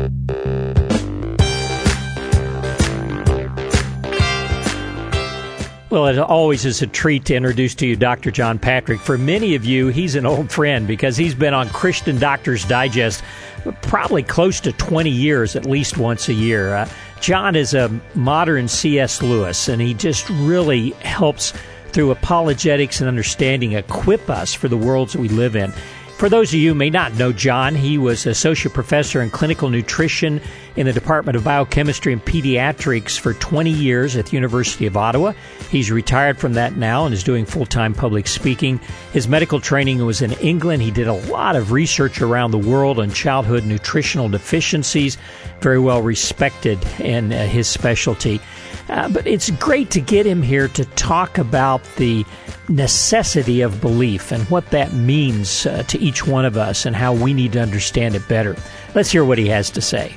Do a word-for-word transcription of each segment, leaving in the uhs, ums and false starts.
Well, it always is a treat to introduce to you Doctor John Patrick. For many of you, he's an old friend because he's been on Christian Doctors Digest probably close to twenty years, at least once a year. Uh, John is a modern C S Lewis, and he just really helps through apologetics and understanding equip us for the worlds that we live in. For those of you who may not know John, he was associate professor in clinical nutrition in the Department of Biochemistry and Pediatrics for twenty years at the University of Ottawa. He's retired from that now and is doing full-time public speaking. His medical training was in England. He did a lot of research around the world on childhood nutritional deficiencies, very well respected in uh, his specialty. Uh, but it's great to get him here to talk about the necessity of belief and what that means uh, to each one of us and how we need to understand it better. Let's hear what he has to say.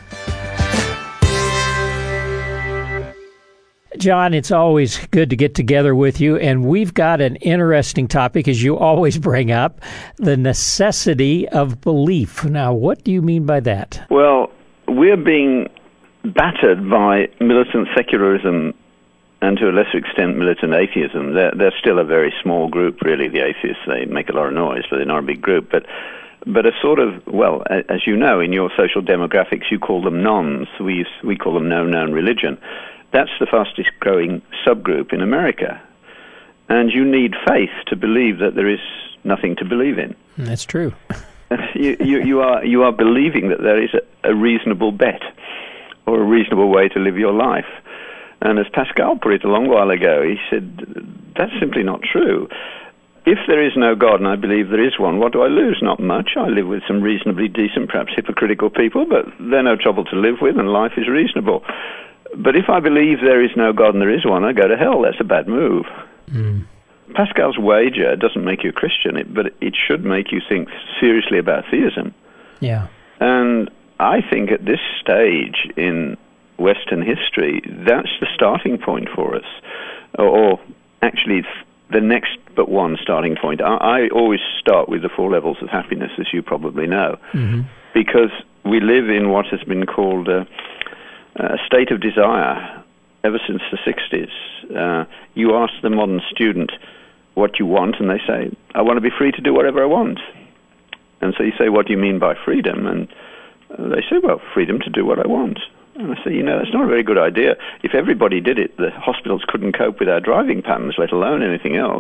John, it's always good to get together with you, and we've got an interesting topic, as you always bring up, the necessity of belief. Now, what do you mean by that? Well, we're being battered by militant secularism and to a lesser extent militant atheism. They're, they're still a very small group, really, the atheists. They make a lot of noise, but they're not a big group. But but a sort of, well, as you know, in your social demographics, you call them nons. We, use, we call them no known religion. That's the fastest growing subgroup in America. And you need faith to believe that there is nothing to believe in. That's true. you, you, you, are, you are believing that there is a, a reasonable bet or a reasonable way to live your life. And as Pascal put it a long while ago, he said, that's simply not true. If there is no God, and I believe there is one, what do I lose? Not much. I live with some reasonably decent, perhaps hypocritical people, but they're no trouble to live with, and life is reasonable. But if I believe there is no God and there is one, I go to hell. That's a bad move. Mm. Pascal's wager doesn't make you a Christian, but it should make you think seriously about theism. Yeah. And I think at this stage in Western history, that's the starting point for us. Or, or actually, it's the next but one starting point. I, I always start with the four levels of happiness, as you probably know, mm-hmm. because we live in what has been called a, a state of desire ever since the sixties. Uh, you ask the modern student what you want, and they say, I want to be free to do whatever I want. And so you say, what do you mean by freedom? And they say, well, freedom to do what I want. And I say, you know, that's not a very good idea. If everybody did it, the hospitals couldn't cope with our driving patterns, let alone anything else.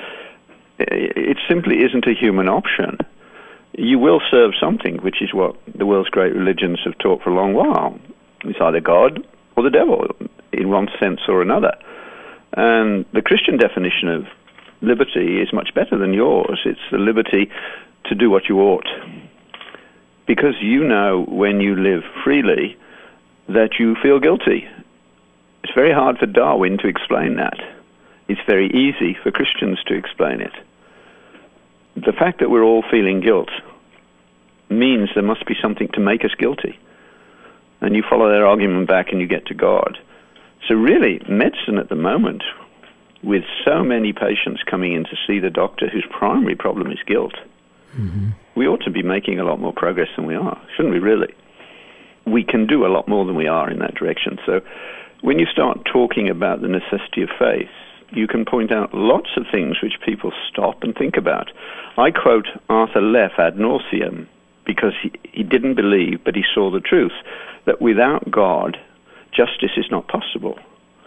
It simply isn't a human option. You will serve something, which is what the world's great religions have taught for a long while. It's either God or the devil, in one sense or another. And the Christian definition of liberty is much better than yours. It's the liberty to do what you ought. Because you know when you live freely that you feel guilty. It's very hard for Darwin to explain that. It's very easy for Christians to explain it. The fact that we're all feeling guilt means there must be something to make us guilty. And you follow their argument back and you get to God. So really, medicine at the moment, with so many patients coming in to see the doctor whose primary problem is guilt, mm-hmm. we ought to be making a lot more progress than we are, shouldn't we really? We can do a lot more than we are in that direction. So when you start talking about the necessity of faith, you can point out lots of things which people stop and think about. I quote Arthur Leff ad nauseum because he, he didn't believe, but he saw the truth, that without God, justice is not possible.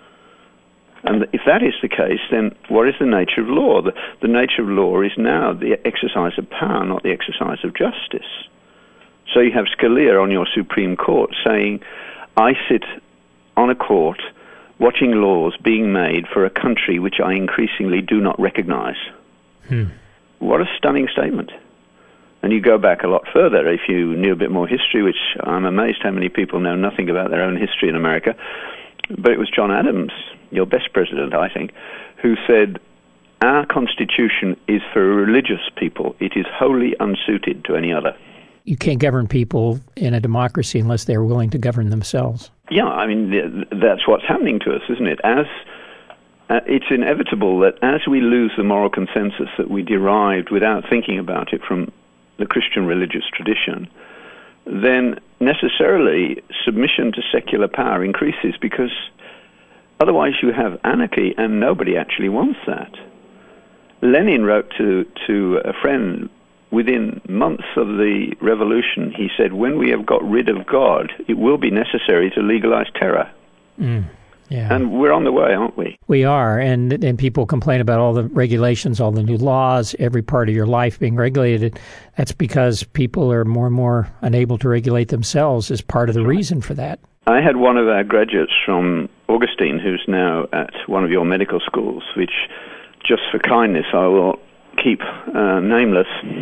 And if that is the case, then what is the nature of law? The, the nature of law is now the exercise of power, not the exercise of justice. So you have Scalia on your Supreme Court saying, I sit on a court watching laws being made for a country which I increasingly do not recognize. Hmm. What a stunning statement. And you go back a lot further if you knew a bit more history, which I'm amazed how many people know nothing about their own history in America. But it was John Adams, your best president, I think, who said, our Constitution is for religious people. It is wholly unsuited to any other. You can't govern people in a democracy unless they're willing to govern themselves. Yeah, I mean, that's what's happening to us, isn't it? As uh, it's inevitable that as we lose the moral consensus that we derived without thinking about it from the Christian religious tradition, then necessarily submission to secular power increases, because otherwise you have anarchy, and nobody actually wants that. Lenin wrote to, to a friend within months of the revolution. He said, when we have got rid of God, it will be necessary to legalize terror. Mm. Yeah. And we're on the way, aren't we? We are, and and people complain about all the regulations, all the new laws, every part of your life being regulated. That's because people are more and more unable to regulate themselves as part of the reason for that. I had one of our graduates from Augustine, who's now at one of your medical schools, which, just for kindness, I will keep uh, nameless.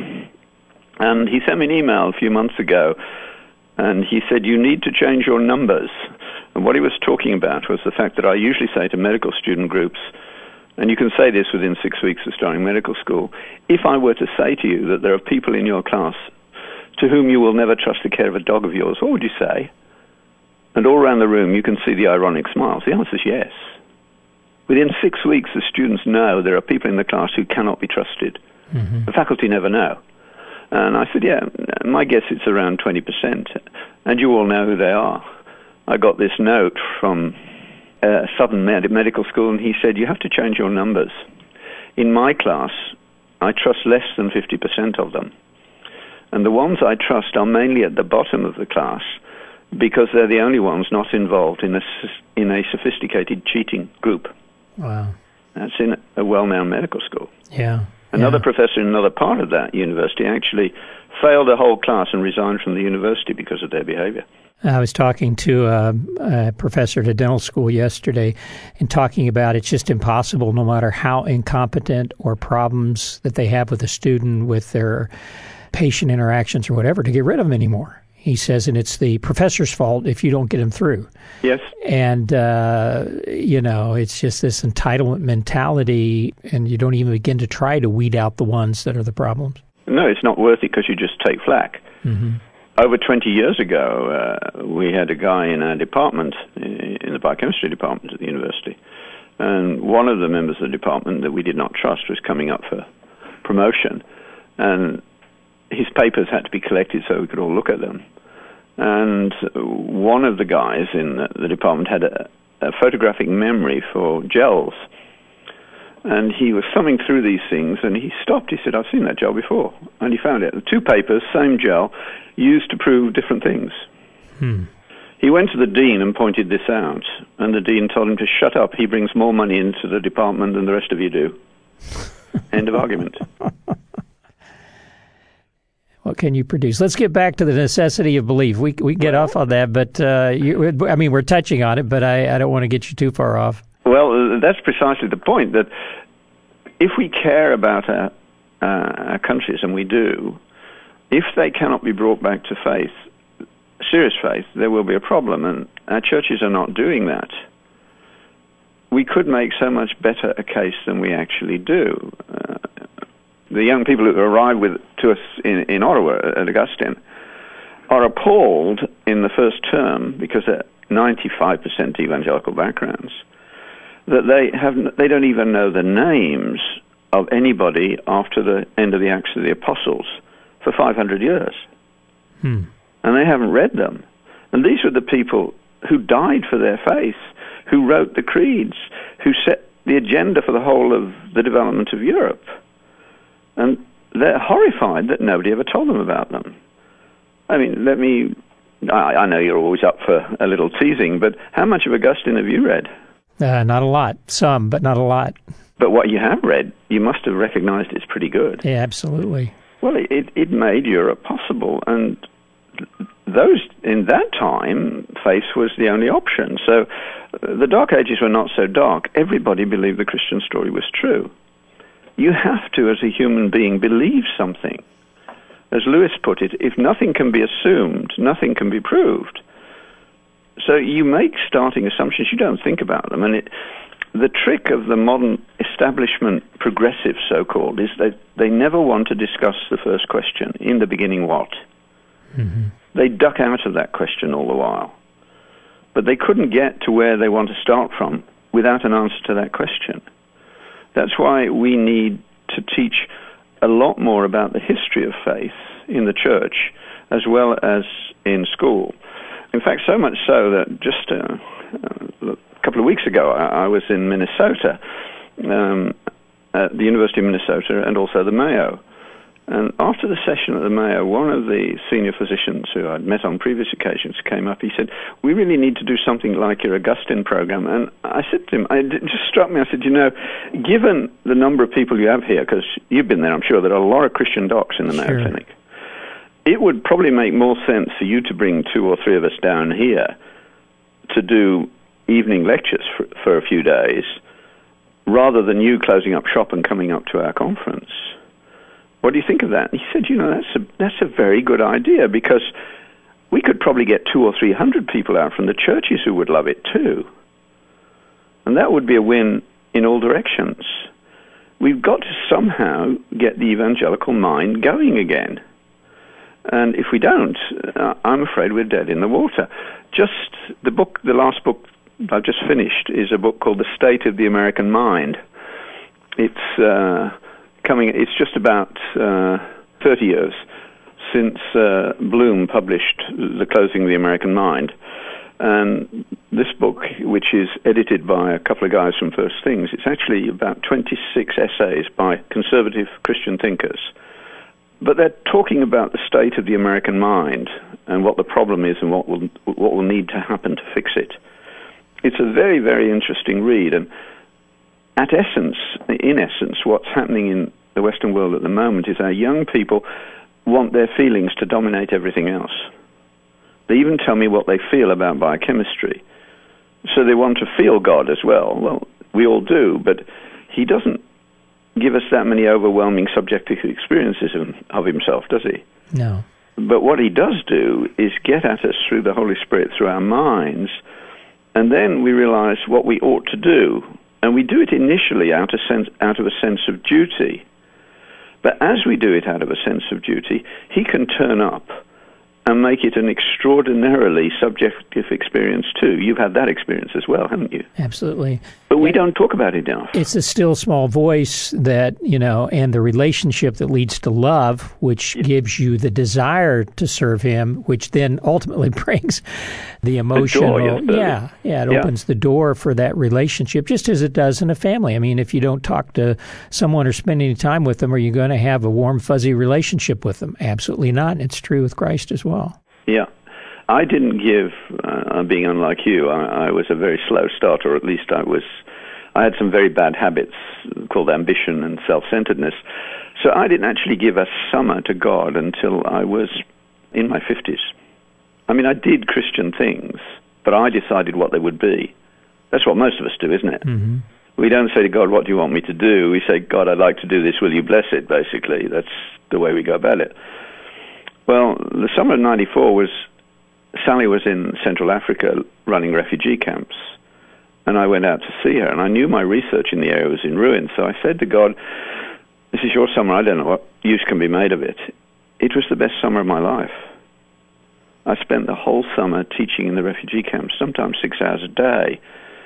And he sent me an email a few months ago, and he said, you need to change your numbers. And what he was talking about was the fact that I usually say to medical student groups, and you can say this within six weeks of starting medical school, if I were to say to you that there are people in your class to whom you will never trust the care of a dog of yours, what would you say? And all around the room you can see the ironic smiles. The answer is yes. Within six weeks the students know there are people in the class who cannot be trusted. Mm-hmm. The faculty never know. And I said, yeah, my guess it's around twenty percent. And you all know who they are. I got this note from uh, Southern Med- Medical School, and he said, you have to change your numbers. In my class, I trust less than fifty percent of them. And the ones I trust are mainly at the bottom of the class, because they're the only ones not involved in a, in a sophisticated cheating group. Wow. That's in a well-known medical school. Yeah. Another yeah. professor in another part of that university actually failed a whole class and resigned from the university because of their behavior. I was talking to a, a professor at a dental school yesterday and talking about it's just impossible, no matter how incompetent or problems that they have with a student, with their patient interactions or whatever, to get rid of them anymore. He says, and it's the professor's fault if you don't get them through. Yes. And, uh, you know, it's just this entitlement mentality, and you don't even begin to try to weed out the ones that are the problems. No, it's not worth it because you just take flack. Mm-hmm. Over twenty years ago, uh, we had a guy in our department, in the biochemistry department at the university, and one of the members of the department that we did not trust was coming up for promotion, and his papers had to be collected so we could all look at them. And one of the guys in the, the department had a, a photographic memory for gels, and he was thumbing through these things, and he stopped. He said, I've seen that gel before. And he found it. Two papers, same gel, used to prove different things. Hmm. He went to the dean and pointed this out, and the dean told him to shut up. He brings more money into the department than the rest of you do. End of argument. What can you produce? Let's get back to the necessity of belief. We we get well, off on that, but uh, you, I mean, we're touching on it, but I, I don't want to get you too far off. Well, that's precisely the point, that if we care about our, uh, our countries, and we do, if they cannot be brought back to faith, serious faith, there will be a problem, and our churches are not doing that. We could make so much better a case than we actually do. Uh, the young people who arrive with to us in, in Ottawa at Augustine are appalled in the first term, because they're ninety-five percent evangelical backgrounds, that they have they don't even know the names of anybody after the end of the Acts of the Apostles for five hundred years. Hmm. And they haven't read them. And these were the people who died for their faith, who wrote the creeds, who set the agenda for the whole of the development of Europe. And they're horrified that nobody ever told them about them. I mean, let me... I, I know you're always up for a little teasing, but how much of Augustine have you read? Uh, not a lot. Some, but not a lot. But what you have read, you must have recognized it's pretty good. Yeah, absolutely. Well, it, it made Europe possible, and those in that time, faith was the only option. So uh, the Dark Ages were not so dark. Everybody believed the Christian story was true. You have to, as a human being, believe something. As Lewis put it, if nothing can be assumed, nothing can be proved. So you make starting assumptions, you don't think about them. And it, the trick of the modern establishment progressive, so-called, is that they never want to discuss the first question, in the beginning what? Mm-hmm. They duck out of that question all the while. But they couldn't get to where they want to start from without an answer to that question. That's why we need to teach a lot more about the history of faith in the church as well as in school. In fact, so much so that just uh, a couple of weeks ago, I, I was in Minnesota, um, at the University of Minnesota, and also the Mayo. And after the session at the Mayo, one of the senior physicians who I'd met on previous occasions came up. He said, "We really need to do something like your Augustine program." And I said to him, it just struck me, I said, you know, given the number of people you have here, because you've been there, I'm sure, there are a lot of Christian docs in the Mayo Sure. Clinic, it would probably make more sense for you to bring two or three of us down here to do evening lectures for, for a few days, rather than you closing up shop and coming up to our conference. What do you think of that? And he said, you know, that's a, that's a very good idea, because we could probably get two or three hundred people out from the churches who would love it too. And that would be a win in all directions. We've got to somehow get the evangelical mind going again. And if we don't, uh, I'm afraid we're dead in the water. Just the book, the last book I've just finished, is a book called The State of the American Mind. It's... Uh, Coming, it's just about uh, thirty years since uh, Bloom published The Closing of the American Mind. And this book, which is edited by a couple of guys from First Things, it's actually about twenty-six essays by conservative Christian thinkers. But they're talking about the state of the American mind and what the problem is and what will what will need to happen to fix it. It's a very, very interesting read. And At essence, in essence, what's happening in the Western world at the moment is our young people want their feelings to dominate everything else. They even tell me what they feel about biochemistry. So they want to feel God as well. Well, we all do, but he doesn't give us that many overwhelming subjective experiences of, of himself, does he? No. But what he does do is get at us through the Holy Spirit, through our minds, and then we realize what we ought to do. And we do it initially out of, sense, out of a sense of duty. But as we do it out of a sense of duty, he can turn up and make it an extraordinarily subjective experience too. You've had that experience as well, haven't you? Absolutely. But we don't talk about it enough. It's a still small voice that, you know, and the relationship that leads to love, which gives you the desire to serve him, which then ultimately brings the emotional. The joy, yeah, yeah, it yeah. opens the door for that relationship, just as it does in a family. I mean, if you don't talk to someone or spend any time with them, are you going to have a warm, fuzzy relationship with them? Absolutely not. And it's true with Christ as well. Yeah. I didn't give, uh, being unlike you, I, I was a very slow starter, or at least I was, I had some very bad habits called ambition and self-centeredness. So I didn't actually give a summer to God until I was in my fifties. I mean, I did Christian things, but I decided what they would be. That's what most of us do, isn't it? Mm-hmm. We don't say to God, what do you want me to do? We say, God, I'd like to do this, will you bless it, basically. That's the way we go about it. Well, the summer of ninety-four was, Sally was in Central Africa running refugee camps, and I went out to see her, and I knew my research in the area was in ruins, so I said to God, this is your summer, I don't know what use can be made of it. It was the best summer of my life. I spent the whole summer teaching in the refugee camps, sometimes six hours a day.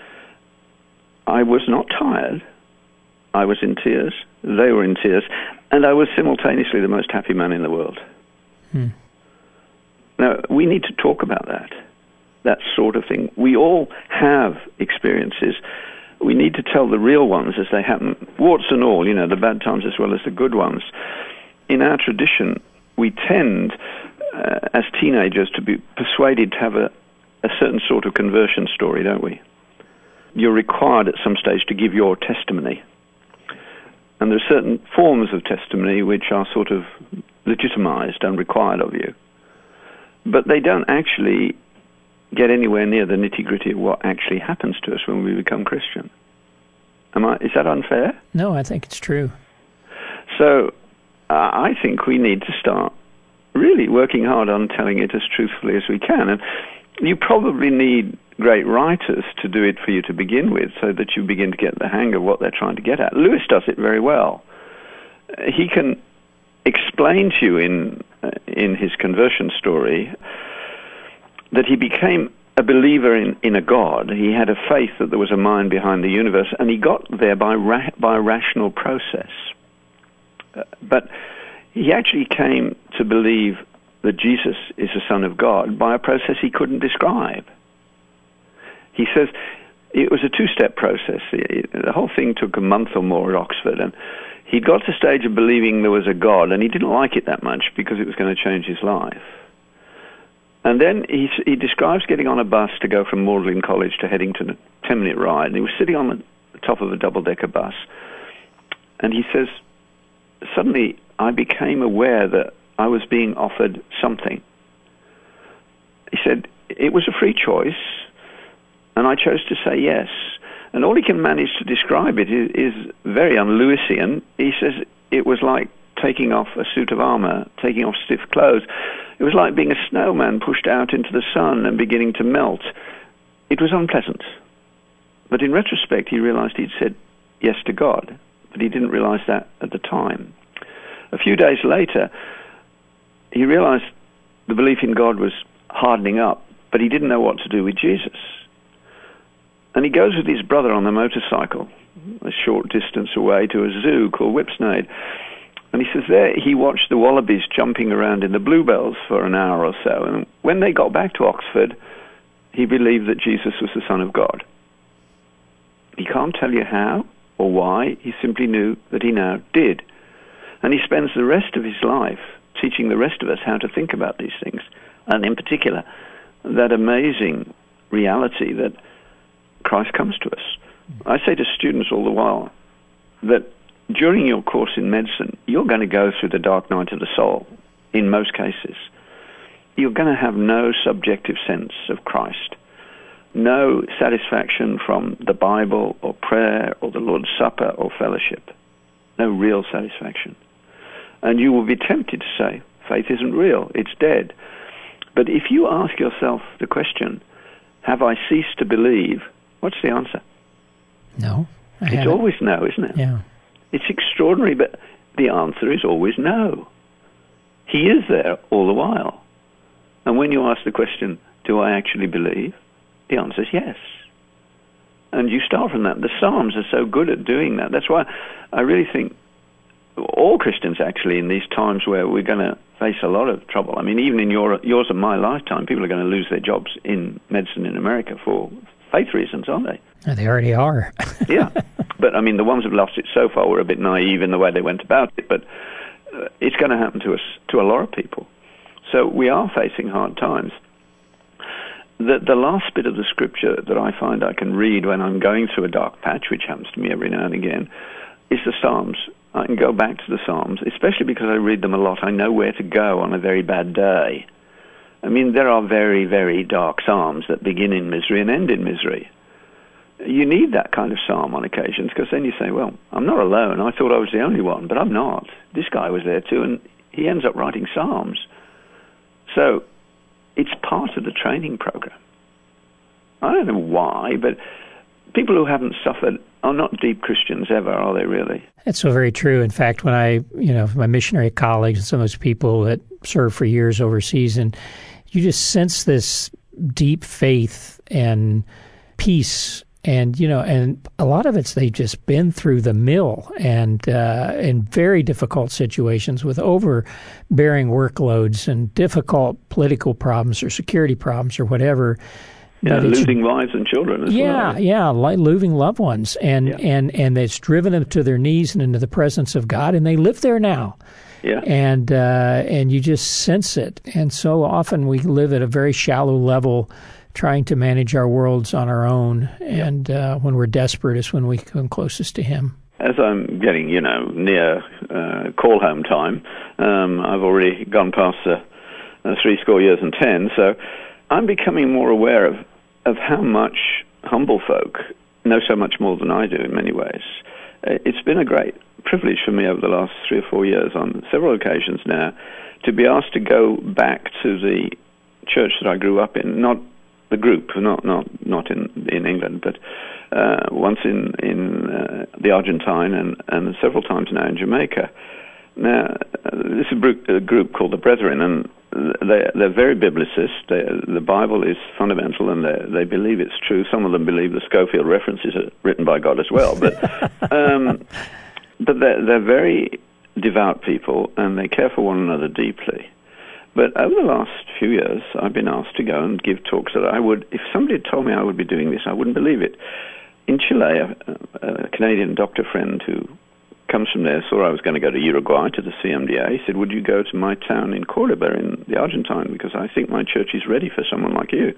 I was not tired. I was in tears. They were in tears. And I was simultaneously the most happy man in the world. Hmm. Now, we need to talk about that, that sort of thing. We all have experiences. We need to tell the real ones as they happen, warts and all, you know, the bad times as well as the good ones. In our tradition, we tend, uh, as teenagers, to be persuaded to have a, a certain sort of conversion story, don't we? You're required at some stage to give your testimony. And there are certain forms of testimony which are sort of legitimized and required of you. But they don't actually get anywhere near the nitty-gritty of what actually happens to us when we become Christian. Am I, is that unfair? No, I think it's true. So uh, I think we need to start really working hard on telling it as truthfully as we can. And you probably need great writers to do it for you to begin with, so that you begin to get the hang of what they're trying to get at. Lewis does it very well. He can explain to you in uh, in his conversion story that he became a believer in, in a God. He had a faith that there was a mind behind the universe, and he got there by ra- by a rational process. Uh, but he actually came to believe that Jesus is the Son of God by a process he couldn't describe. He says it was a two-step process. The whole thing took a month or more at Oxford, and he got to the stage of believing there was a God, and he didn't like it that much because it was going to change his life. And then he, he describes getting on a bus to go from Magdalen College to Headington, a ten-minute ride, and he was sitting on the top of a double-decker bus, and he says, suddenly I became aware that I was being offered something. He said, it was a free choice, and I chose to say yes. And all he can manage to describe it is, is very un-Lewisian. He says it was like taking off a suit of armor, taking off stiff clothes. It was like being a snowman pushed out into the sun and beginning to melt. It was unpleasant. But in retrospect, he realized he'd said yes to God, but he didn't realize that at the time. A few days later, he realized the belief in God was hardening up, but he didn't know what to do with Jesus. And he goes with his brother on the motorcycle a short distance away to a zoo called Whipsnade. And he says there he watched the wallabies jumping around in the bluebells for an hour or so. And when they got back to Oxford, he believed that Jesus was the Son of God. He can't tell you how or why. He simply knew that he now did. And he spends the rest of his life teaching the rest of us how to think about these things. And in particular, that amazing reality that Christ comes to us. I say to students all the while that during your course in medicine, you're going to go through the dark night of the soul, in most cases. You're going to have no subjective sense of Christ, no satisfaction from the Bible or prayer or the Lord's Supper or fellowship, no real satisfaction. And you will be tempted to say, faith isn't real, it's dead. But if you ask yourself the question, have I ceased to believe, what's the answer? No. I it's haven't. always no, isn't it? Yeah. It's extraordinary, but the answer is always no. He is there all the while. And when you ask the question, do I actually believe? The answer is yes. And you start from that. The Psalms are so good at doing that. That's why I really think all Christians, actually, in these times where we're going to face a lot of trouble. I mean, even in your, yours and my lifetime, people are going to lose their jobs in medicine in America for faith reasons, aren't they? They already are. Yeah. But, I mean, the ones who've lost it so far were a bit naive in the way they went about it. But uh, it's going to happen to us, to a lot of people. So we are facing hard times. The, the last bit of the scripture that I find I can read when I'm going through a dark patch, which happens to me every now and again, is the Psalms. I can go back to the Psalms, especially because I read them a lot. I know where to go on a very bad day. I mean, there are very, very dark Psalms that begin in misery and end in misery. You need that kind of psalm on occasions, because then you say, well, I'm not alone. I thought I was the only one, but I'm not. This guy was there too, and he ends up writing psalms. So it's part of the training program. I don't know why, but people who haven't suffered are not deep Christians ever, are they really? That's so very true. In fact, when I, you know, my missionary colleagues and some of those people that serve for years overseas, and you just sense this deep faith and peace. And, you know, and a lot of it's they've just been through the mill and uh, in very difficult situations with overbearing workloads and difficult political problems or security problems or whatever. Yeah, losing wives and children as yeah, well. Yeah, yeah, like losing loved ones. And, yeah. and, and it's driven them to their knees and into the presence of God, and they live there now. Yeah. And, uh, and you just sense it. And so often we live at a very shallow level, trying to manage our worlds on our own, and uh, when we're desperate is when we come closest to Him. As I'm getting, you know, near uh, call home time, um, I've already gone past the uh, three score years and ten, so I'm becoming more aware of, of how much humble folk know so much more than I do in many ways. It's been a great privilege for me over the last three or four years on several occasions now to be asked to go back to the church that I grew up in, not the group, not not not in in England, but uh, once in in uh, the Argentine and, and several times now in Jamaica. Now, uh, this is a group, a group called the Brethren, and they they're very biblicist. They, the Bible is fundamental, and they they believe it's true. Some of them believe the Schofield references are written by God as well, but um, but they're they're very devout people, and they care for one another deeply. But over the last few years, I've been asked to go and give talks that I would, if somebody had told me I would be doing this, I wouldn't believe it. In Chile, a, a Canadian doctor friend who comes from there saw I was going to go to Uruguay to the C M D A. He said, would you go to my town in Cordoba in the Argentine, because I think my church is ready for someone like you.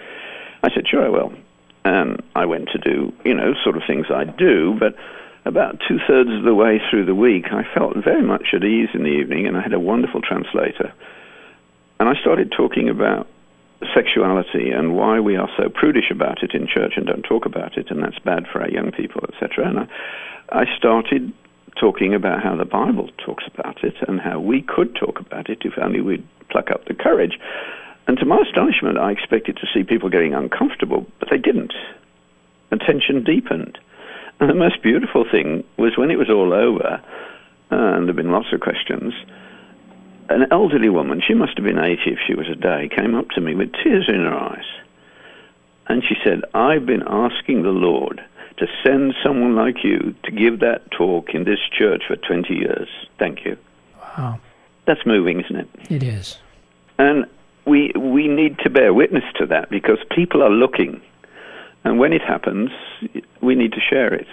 I said, sure, I will. And I went to do, you know, sort of things I do, but about two-thirds of the way through the week, I felt very much at ease in the evening, and I had a wonderful translator. And I started talking about sexuality and why we are so prudish about it in church and don't talk about it, and that's bad for our young people, et cetera. And I, I started talking about how the Bible talks about it and how we could talk about it if only we'd pluck up the courage. And to my astonishment, I expected to see people getting uncomfortable, but they didn't. The tension deepened. And the most beautiful thing was when it was all over, and there had been lots of questions, an elderly woman, she must have been eighty if she was a day, came up to me with tears in her eyes. And she said, I've been asking the Lord to send someone like you to give that talk in this church for twenty years. Thank you. Wow. That's moving, isn't it? It is. And we we need to bear witness to that, because people are looking. And when it happens, we need to share it.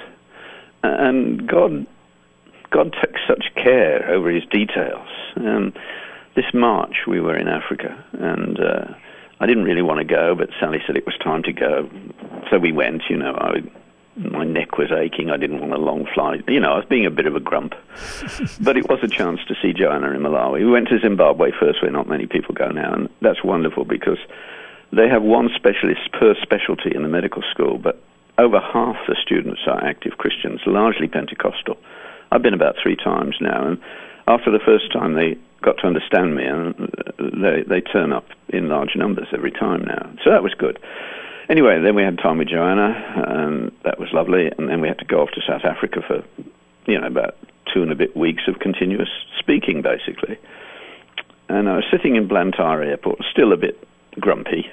And God God takes such care over his details. Um, this March, we were in Africa, and uh, I didn't really want to go, but Sally said it was time to go. So we went, you know, I, my neck was aching, I didn't want a long flight. You know, I was being a bit of a grump. But it was a chance to see Joanna in Malawi. We went to Zimbabwe first, where not many people go now, and that's wonderful because they have one specialist per specialty in the medical school, but over half the students are active Christians, largely Pentecostal. I've been about three times now, and after the first time they got to understand me, and they, they turn up in large numbers every time now. So that was good. Anyway, then we had time with Joanna, and that was lovely, and then we had to go off to South Africa for, you know, about two and a bit weeks of continuous speaking, basically. And I was sitting in Blantyre Airport, still a bit grumpy,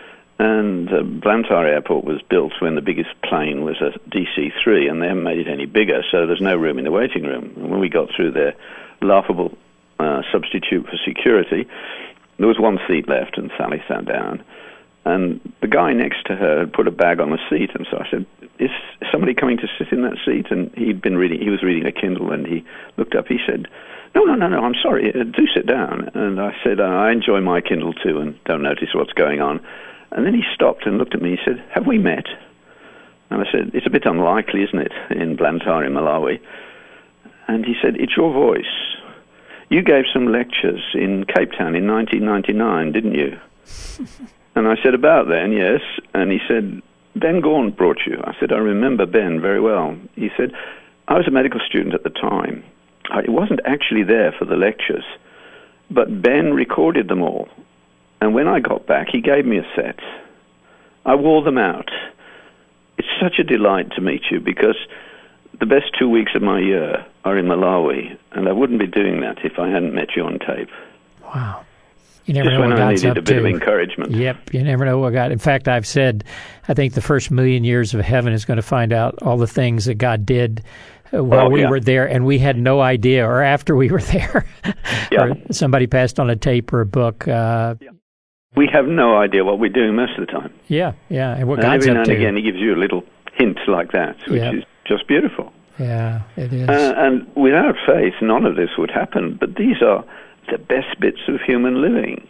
and uh, Blantyre Airport was built when the biggest plane was a D C three, and they haven't made it any bigger, so there's no room in the waiting room. And when we got through their laughable uh, substitute for security, there was one seat left, and Sally sat down. And the guy next to her had put a bag on the seat, and so I said, is somebody coming to sit in that seat? And he'd been reading, he was reading a Kindle, and he looked up, he said, no, no, no, no, I'm sorry, uh, do sit down. And I said, uh, I enjoy my Kindle too, and don't notice what's going on. And then he stopped and looked at me, he said, have we met? And I said, it's a bit unlikely, isn't it, in Blantyre in Malawi? And he said, it's your voice. You gave some lectures in Cape Town in nineteen ninety-nine, didn't you? And I said, about then, yes. And he said, Ben Gaunt brought you. I said, I remember Ben very well. He said, I was a medical student at the time. I wasn't actually there for the lectures, but Ben recorded them all. And when I got back, he gave me a set. I wore them out. It's such a delight to meet you, because the best two weeks of my year are in Malawi, and I wouldn't be doing that if I hadn't met you on tape. Wow. You never Just know when what I God's needed up a bit to. of encouragement. Yep, you never know what God... In fact, I've said, I think the first million years of heaven is going to find out all the things that God did uh, while oh, we yeah. were there, and we had no idea, or after we were there. Yeah. Or somebody passed on a tape or a book. Uh, yeah. We have no idea what we're doing most of the time. Yeah, yeah, and what and God's every up now and to. again, he gives you a little hint like that, which Yep. is just beautiful. Yeah, it is. Uh, and without faith, none of this would happen. But these are the best bits of human living.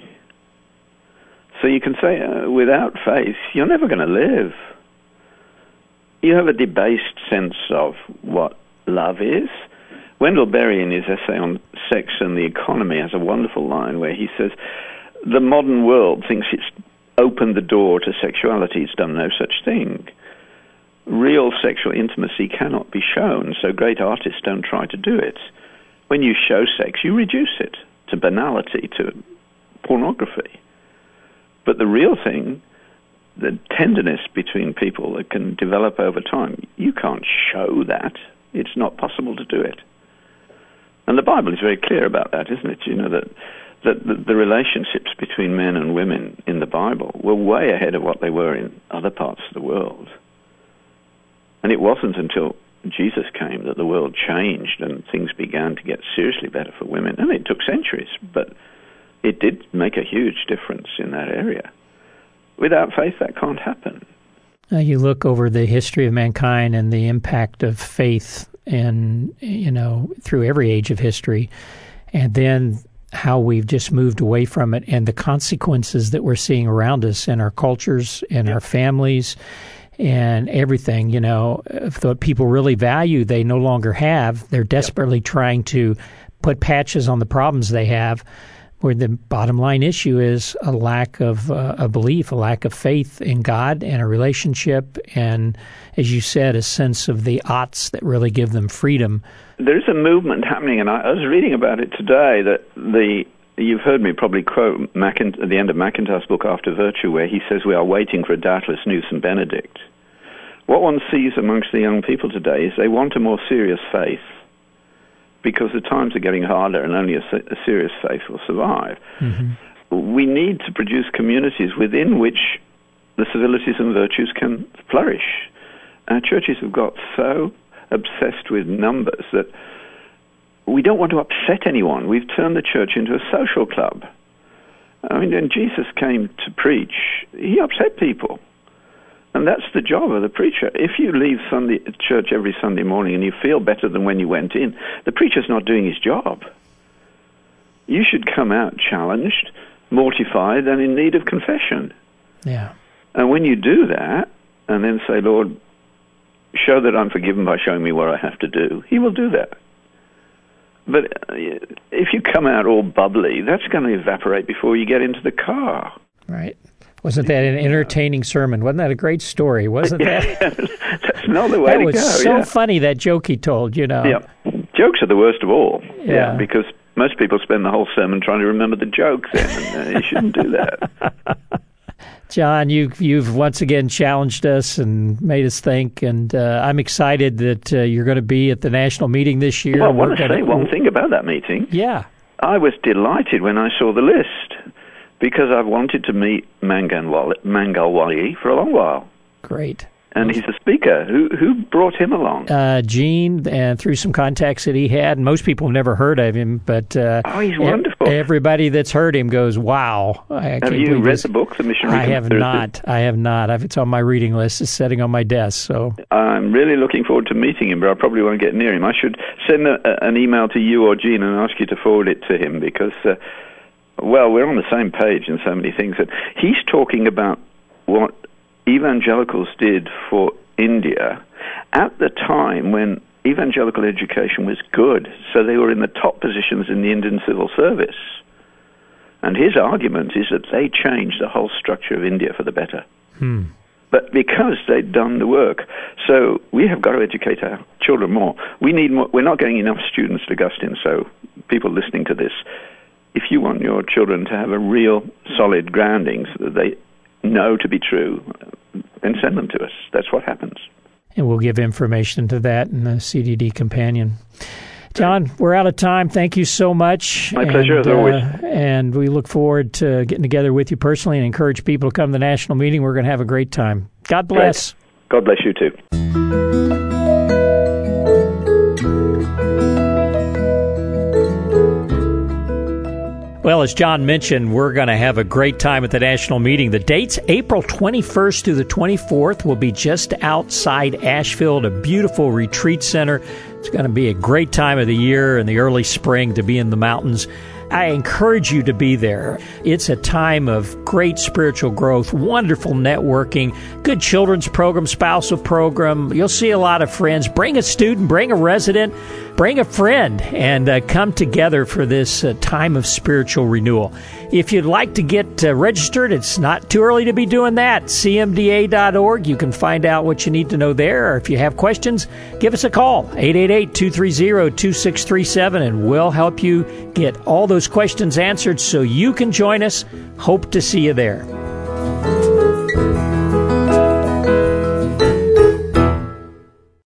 So you can say, uh, without faith, you're never going to live. You have a debased sense of what love is. Wendell Berry, in his essay on sex and the economy, has a wonderful line where he says, the modern world thinks it's opened the door to sexuality. It's done no such thing. Real sexual intimacy cannot be shown, so great artists don't try to do it. When you show sex, you reduce it to banality, to pornography. But the real thing, the tenderness between people that can develop over time, you can't show that. It's not possible to do it. And the Bible is very clear about that, isn't it? You know, that, that the, the relationships between men and women in the Bible were way ahead of what they were in other parts of the world. And it wasn't until Jesus came that the world changed and things began to get seriously better for women. And it took centuries, but it did make a huge difference in that area. Without faith, that can't happen. Uh, you look over the history of mankind and the impact of faith, and you know, through every age of history, and then how we've just moved away from it, and the consequences that we're seeing around us in our cultures, in yep. our families, and everything. You know, if what people really value, they no longer have. They're desperately yep. trying to put patches on the problems they have, where the bottom line issue is a lack of uh, a belief, a lack of faith in God and a relationship, and, as you said, a sense of the oughts that really give them freedom. There is a movement happening, and I, I was reading about it today, that the you've heard me probably quote Macint- at the end of McIntosh's book, After Virtue, where he says we are waiting for a doubtless nous and Benedict. What one sees amongst the young people today is they want a more serious faith, because the times are getting harder and only a, a serious faith will survive. Mm-hmm. We need to produce communities within which the civilities and virtues can flourish. Our churches have got so obsessed with numbers that we don't want to upset anyone. We've turned the church into a social club. I mean, when Jesus came to preach, he upset people. And that's the job of the preacher. If you leave Sunday church every Sunday morning and you feel better than when you went in, the preacher's not doing his job. You should come out challenged, mortified, and in need of confession. Yeah. And when you do that, and then say, Lord, show that I'm forgiven by showing me what I have to do, he will do that. But if you come out all bubbly, that's going to evaporate before you get into the car. Right. Wasn't that an entertaining sermon? Wasn't that a great story? Wasn't that? That's not the way that to go. That was so yeah. funny, that joke he told, you know. Yeah. Jokes are the worst of all. Yeah. yeah. Because most people spend the whole sermon trying to remember the jokes, and uh, you shouldn't do that. John, you've, you've once again challenged us and made us think, and uh, I'm excited that uh, you're going to be at the national meeting this year. Well, I want to gonna... say one thing about that meeting. Yeah. I was delighted when I saw the list, because I've wanted to meet Mangal Wali for a long while. Great. And he's a speaker. Who who brought him along? Uh, Gene, and through some contacts that he had. And most people have never heard of him, but uh, oh, he's wonderful. Everybody that's heard him goes, wow. I have you read this. the book, The Missionary I have not. I have not. I've, it's on my reading list. It's sitting on my desk. So I'm really looking forward to meeting him, but I probably won't get near him. I should send a, a, an email to you or Gene and ask you to forward it to him, because... Uh, Well, we're on the same page in so many things. That he's talking about what evangelicals did for India at the time when evangelical education was good, so they were in the top positions in the Indian civil service. And his argument is that they changed the whole structure of India for the better. Hmm. But because they'd done the work. So we have got to educate our children more. We need more. We're not getting enough students to Augustine, so people listening to this, if you want your children to have a real solid grounding so that they know to be true, then send them to us. That's what happens. And we'll give information to that in the C D D Companion. John, we're out of time. Thank you so much. My pleasure, and, as always. Uh, and we look forward to getting together with you personally and encourage people to come to the national meeting. We're going to have a great time. God bless. Great. God bless you, too. Well, as John mentioned, we're going to have a great time at the national meeting. The date's April twenty-first through the twenty-fourth. We'll be just outside Asheville at a beautiful retreat center. It's going to be a great time of the year in the early spring to be in the mountains. I encourage you to be there. It's a time of great spiritual growth, wonderful networking, good children's program, spousal program. You'll see a lot of friends. Bring a student, bring a resident, bring a friend, and uh, come together for this uh, time of spiritual renewal. If you'd like to get uh, registered, it's not too early to be doing that. C M D A dot org. You can find out what you need to know there. Or if you have questions, give us a call, eight eight eight, two three zero, two six three seven, and we'll help you get all those questions answered so you can join us. Hope to see you there.